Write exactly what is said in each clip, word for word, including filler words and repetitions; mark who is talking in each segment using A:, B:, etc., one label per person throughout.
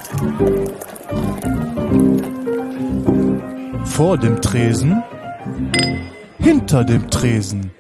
A: Vor dem Tresen, hinter dem Tresen.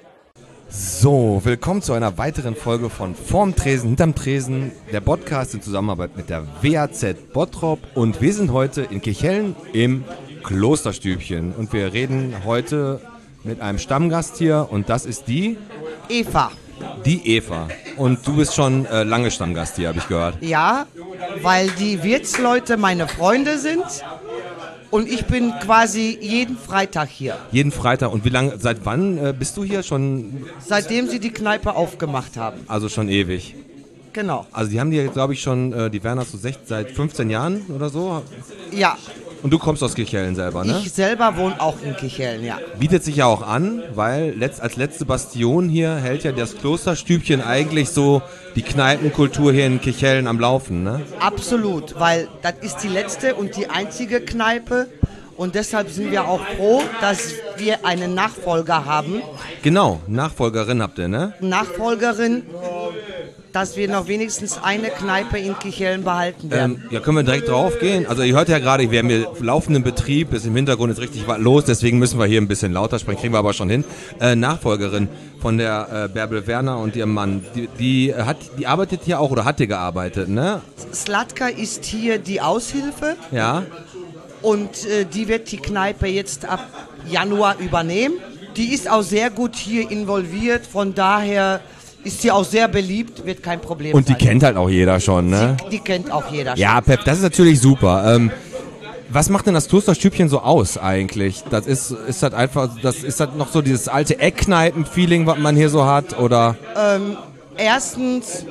B: So, willkommen zu einer weiteren Folge von Vorm Tresen, hinterm Tresen, der Podcast in Zusammenarbeit mit der W A Z Bottrop. Und wir sind heute in Kirchhellen im Klosterstübchen. Und wir reden heute mit einem Stammgast hier und das ist die...
C: Eva.
B: Die Eva. Und du bist schon äh, lange Stammgast hier, habe ich gehört.
C: Ja, weil die Wirtsleute meine Freunde sind und ich bin quasi jeden Freitag hier.
B: Jeden Freitag. Und wie lange, seit wann äh, bist du hier schon?
C: Seitdem sie die Kneipe aufgemacht haben.
B: Also schon ewig.
C: Genau.
B: Also die haben die jetzt, glaube ich, schon, äh, die werden das so sech- seit fünfzehn Jahren oder so.
C: Ja.
B: Und du kommst aus Kirchhellen selber, ne?
C: Ich selber wohne auch in Kirchhellen, ja.
B: Bietet sich ja auch an, weil letzt, als letzte Bastion hier hält ja das Klosterstübchen eigentlich so die Kneipenkultur hier in Kirchhellen am Laufen, ne?
C: Absolut, weil das ist die letzte und die einzige Kneipe und deshalb sind wir auch froh, dass wir einen Nachfolger haben.
B: Genau, Nachfolgerin habt ihr, ne?
C: Nachfolgerin, dass wir noch wenigstens eine Kneipe in Kirchhellen behalten werden.
B: Ähm, ja, können wir direkt drauf gehen? Also ihr hört ja gerade, wir haben hier laufenden Betrieb, ist im Hintergrund jetzt richtig was los, deswegen müssen wir hier ein bisschen lauter sprechen, kriegen wir aber schon hin. Äh, Nachfolgerin von der äh, Bärbel Werner und ihrem Mann, die, die, hat, die arbeitet hier auch oder hat hier gearbeitet, ne?
C: Slatka ist hier die Aushilfe.
B: Ja.
C: Und äh, die wird die Kneipe jetzt ab Januar übernehmen. Die ist auch sehr gut hier involviert, von daher ist sie auch sehr beliebt, wird kein Problem
B: Und die
C: sein.
B: kennt halt auch jeder schon, ne?
C: Sie, die kennt auch jeder schon.
B: Ja, Pep, das ist natürlich super. Ähm, was macht denn das Klosterstübchen so aus eigentlich? Das ist, ist das einfach, das ist das noch so dieses alte Eckkneipen-Feeling, was man hier so hat, oder?
C: Ähm, erstens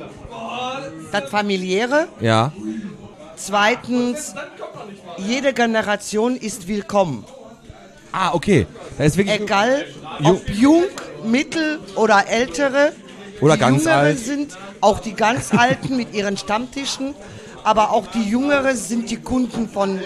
C: das Familiäre.
B: Ja.
C: Zweitens, jede Generation ist willkommen.
B: Ah, okay. Da ist wirklich
C: Egal,
B: Ju-
C: ob jung, mittel oder ältere.
B: Oder
C: die
B: ganz
C: Jüngere
B: alt.
C: sind auch die ganz Alten mit ihren Stammtischen, aber auch die Jüngeren sind die Kunden von,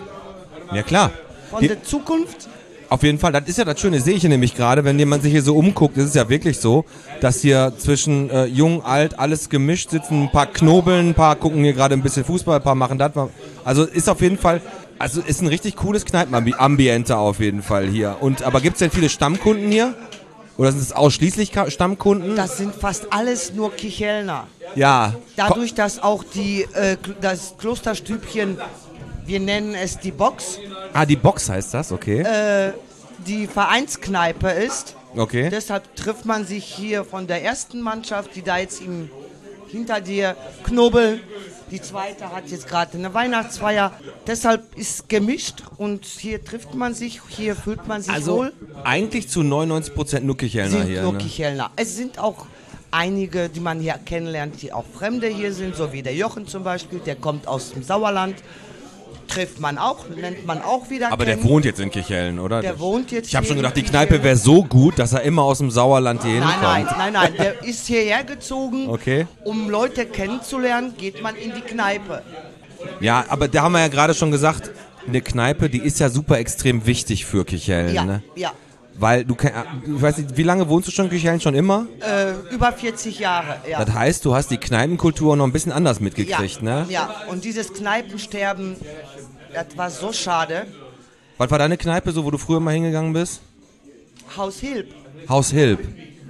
B: Ja, klar.
C: von
B: Die,
C: der Zukunft.
B: auf jeden Fall. Das ist ja das Schöne, sehe ich hier nämlich gerade, wenn man sich hier so umguckt, ist es ja wirklich so, dass hier zwischen äh, jung, alt, alles gemischt sitzen. Ein paar knobeln, ein paar gucken hier gerade ein bisschen Fußball, ein paar machen das. Also ist auf jeden Fall... Also ist ein richtig cooles Kneipenambiente auf jeden Fall hier. Und aber gibt es denn viele Stammkunden hier? Oder sind es ausschließlich Ka- Stammkunden?
C: Das sind fast alles nur Kirchhellner.
B: Ja.
C: Dadurch, dass auch die, äh, das Klosterstübchen, wir nennen es die Box,
B: Ah, die Box heißt das, okay.
C: äh, die Vereinskneipe ist.
B: Okay.
C: Deshalb trifft man sich hier von der ersten Mannschaft, die da jetzt im, hinter dir knobeln. Die zweite hat jetzt gerade eine Weihnachtsfeier. Deshalb ist gemischt und hier trifft man sich, hier fühlt man sich
B: Also
C: wohl.
B: eigentlich zu neunundneunzig Prozent nur Kirchhellner
C: Sind
B: hier.
C: nur
B: Ne?
C: Kirchhellner. Es sind auch einige, die man hier kennenlernt, die auch Fremde hier sind, so wie der Jochen zum Beispiel, der kommt aus dem Sauerland. Trifft man auch, nennt man auch wieder
B: Aber
C: kennen.
B: der wohnt jetzt in Kirchhellen, oder?
C: Der wohnt jetzt
B: Ich habe
C: hier
B: schon
C: in
B: gedacht, die
C: Kirchhellen.
B: Kneipe wäre so gut, dass er immer aus dem Sauerland hier
C: Nein, nein,
B: hinkommt.
C: nein, nein, der ist hierher gezogen.
B: Okay.
C: Um Leute kennenzulernen, geht man in die Kneipe.
B: Ja, aber da haben wir ja gerade schon gesagt, eine Kneipe, die ist ja super extrem wichtig für Kirchhellen,
C: Ja,
B: ne?
C: ja.
B: Weil du, kenn- ich weiß nicht, wie lange wohnst du schon in Kirchhellen? Schon immer?
C: Äh, über vierzig Jahre, ja.
B: Das heißt, du hast die Kneipenkultur noch ein bisschen anders mitgekriegt,
C: ja,
B: ne?
C: ja, und dieses Kneipensterben, das war so schade.
B: Was war deine Kneipe, so wo du früher mal hingegangen bist?
C: Haus Hilb.
B: Haus Hilb.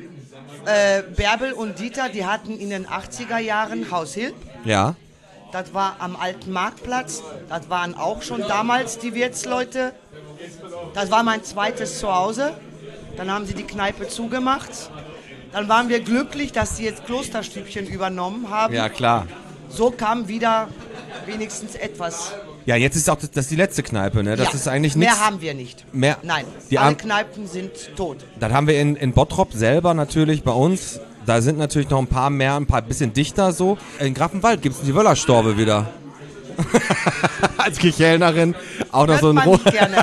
C: Äh, Bärbel und Dieter, die hatten in den achtziger Jahren Haus Hilb.
B: Ja.
C: Das war am alten Marktplatz. Das waren auch schon damals die Wirtsleute. Das war mein zweites Zuhause. Dann haben sie die Kneipe zugemacht. Dann waren wir glücklich, dass sie jetzt Klosterstübchen übernommen haben.
B: Ja, klar.
C: So kam wieder wenigstens etwas.
B: Ja, jetzt ist auch das, das ist die letzte Kneipe, ne? Das
C: ja,
B: ist eigentlich nichts.
C: mehr haben wir nicht.
B: Mehr-
C: Nein,
B: die
C: alle
B: Am-
C: Kneipen sind tot.
B: Das haben wir in, in Bottrop selber natürlich bei uns. Da sind natürlich noch ein paar mehr, ein paar bisschen dichter so. In Grafenwald gibt es die Wöllerstorbe wieder. Als Kirchhellnerin auch noch
C: Hört
B: so ein
C: man
B: Rot.
C: nicht gerne.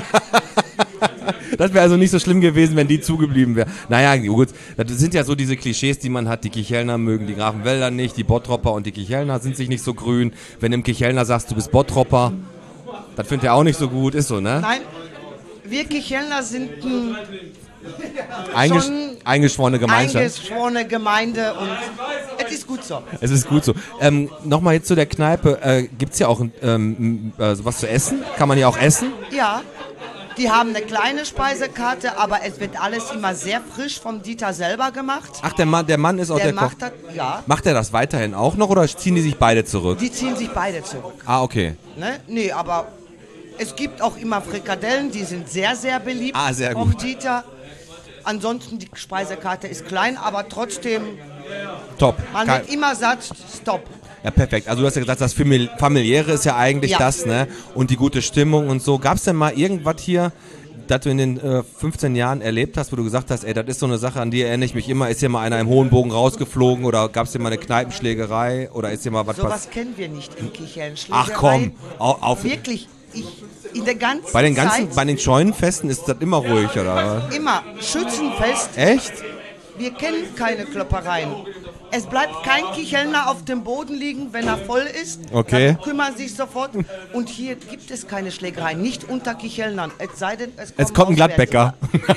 B: Das wäre also nicht so schlimm gewesen, wenn die zugeblieben wäre. Naja, gut, das sind ja so diese Klischees, die man hat. Die Kirchhellner mögen die Grafenwälder nicht, die Bottropper und die Kirchhellner sind sich nicht so grün. Wenn du im Kirchhellner sagst, du bist Bottropper, das findet er auch nicht so gut, ist so, ne?
C: Nein, wir Kirchhellner sind ein
B: Eingesch
C: schon
B: eingeschworene Gemeinschaft.
C: eingeschworene Gemeinde und es Es ist gut so.
B: Es ist gut so. Ähm, Nochmal jetzt zu der Kneipe. Äh, Gibt es ja auch ähm, äh, sowas zu essen? Kann man ja auch essen?
C: Ja, die haben eine kleine Speisekarte, aber es wird alles immer sehr frisch vom Dieter selber gemacht.
B: Ach, der Mann, der Mann ist auch der,
C: Der
B: Koch.
C: macht das, ja.
B: Macht er das weiterhin auch noch oder ziehen die sich beide zurück?
C: Die ziehen sich beide zurück.
B: Ah, okay.
C: Ne? Nee, aber es gibt auch immer Frikadellen, die sind sehr, sehr beliebt
B: Ah, sehr
C: vom
B: gut.
C: Dieter. Ansonsten, die Speisekarte ist klein, aber trotzdem,
B: Top.
C: man
B: Kein-
C: wird immer satt, stopp.
B: Ja, perfekt. Also du hast ja gesagt, das Famili- Familiäre ist ja eigentlich
C: Ja.
B: das, ne? Und die gute Stimmung und so. Gab es denn mal irgendwas hier, das du in den äh, fünfzehn Jahren erlebt hast, wo du gesagt hast, ey, das ist so eine Sache, an die erinnere ich mich immer. Ist hier mal einer im hohen Bogen rausgeflogen oder gab es hier mal eine Kneipenschlägerei oder ist hier mal was
C: Sowas
B: passiert?
C: kennen wir nicht in Kichellen.
B: Ach komm, auf, auf,
C: Wirklich, ich, in der ganzen
B: bei den ganzen,
C: Zeit,
B: bei den Scheunenfesten ist das immer ruhig, oder was?
C: immer Schützenfest,
B: Echt?
C: wir kennen keine Kloppereien. Es bleibt kein Kichelner auf dem Boden liegen, wenn er voll ist.
B: Okay.
C: Dann kümmern sich sofort. Und hier gibt es keine Schlägereien, nicht unter Kichelnern. Es sei denn, es kommt,
B: Jetzt kommt ein Gladbecker.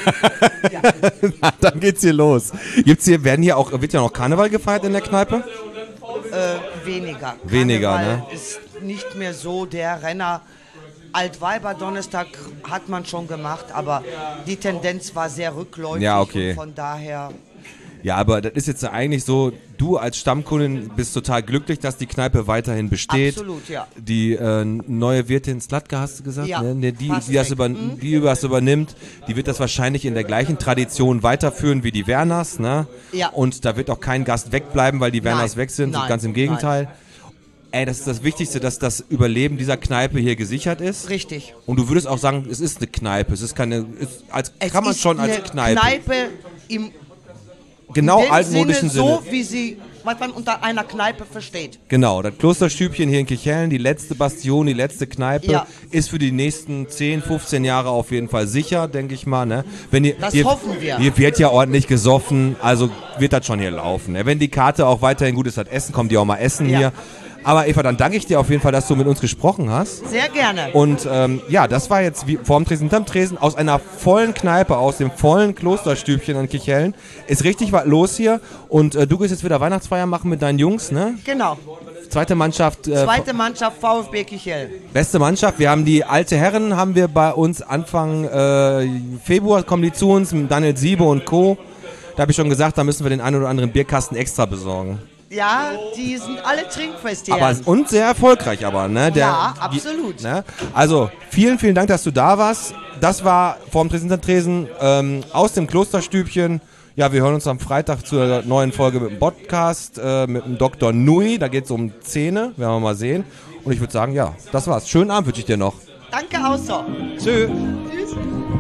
B: Dann geht's hier los. Gibt's hier, werden hier auch, wird ja noch Karneval gefeiert in der Kneipe?
C: Äh, weniger.
B: Weniger,
C: Karneval
B: ne?
C: ist nicht mehr so der Renner. Altweiber Donnerstag hat man schon gemacht, aber die Tendenz war sehr rückläufig.
B: Ja, okay.
C: Und von daher,
B: Ja, aber das ist jetzt eigentlich so, du als Stammkundin bist total glücklich, dass die Kneipe weiterhin besteht.
C: absolut, ja.
B: Die äh, neue Wirtin Slatka, hast du gesagt?
C: Ja,
B: ne? Ne, die,
C: fast
B: die, das
C: weg.
B: über,
C: Mhm.
B: die das übernimmt, die wird das wahrscheinlich in der gleichen Tradition weiterführen wie die Werners. Ne?
C: Ja.
B: Und da wird auch kein Gast wegbleiben, weil die Werners
C: Nein,
B: weg sind.
C: nein,
B: Ganz im Gegenteil. Ey, das ist das Wichtigste, dass das Überleben dieser Kneipe hier gesichert ist.
C: richtig.
B: Und du würdest auch sagen, es ist eine Kneipe. Es ist keine, ist, als,
C: Es
B: kann man
C: ist
B: schon als
C: eine
B: Kneipe.
C: Kneipe im
B: Genau
C: dem
B: altmodischen Sinne.
C: so, wie sie, was man unter einer Kneipe versteht.
B: Genau, das Klosterstübchen hier in Kichellen, die letzte Bastion, die letzte Kneipe,
C: Ja.
B: ist für die nächsten zehn, fünfzehn Jahre auf jeden Fall sicher, denke ich mal. Ne? Wenn ihr,
C: Das
B: hier,
C: hoffen wir.
B: Hier wird ja ordentlich gesoffen, also wird das schon hier laufen. Ne? Wenn die Karte auch weiterhin gut ist, das Essen, kommt die auch mal essen
C: Ja.
B: hier. Aber Eva, dann danke ich dir auf jeden Fall, dass du mit uns gesprochen hast.
C: Sehr gerne.
B: Und ähm, ja, das war jetzt wie vorm Tresen, hinterm Tresen, aus einer vollen Kneipe, aus dem vollen Klosterstübchen in Kichellen. Ist richtig was los hier. Und äh, du gehst jetzt wieder Weihnachtsfeier machen mit deinen Jungs, ne?
C: Genau.
B: Zweite Mannschaft, äh,
C: Zweite Mannschaft VfB Kichellen.
B: beste Mannschaft. Wir haben die alte Herren, haben wir bei uns Anfang äh, Februar, kommen die zu uns, mit Daniel Siebe und Co. Da habe ich schon gesagt, da müssen wir den einen oder anderen Bierkasten extra besorgen.
C: Ja, die sind alle trinkfest hier.
B: Aber und sehr erfolgreich aber, ne? Der,
C: Ja, absolut.
B: Die, ne? Also, vielen, vielen Dank, dass du da warst. Das war vorm Tresen hinterm Tresen ähm, aus dem Klosterstübchen. Ja, wir hören uns am Freitag zur neuen Folge mit dem Podcast äh, mit dem Doktor Nui. Da geht es um Zähne, werden wir mal sehen. Und ich würde sagen, ja, das war's. Schönen Abend wünsche ich dir noch.
C: Danke auch so.
B: Tschö.
C: Tschüss.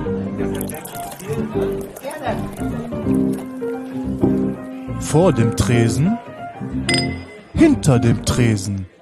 C: Gerne.
A: Vor dem Tresen, hinter dem Tresen.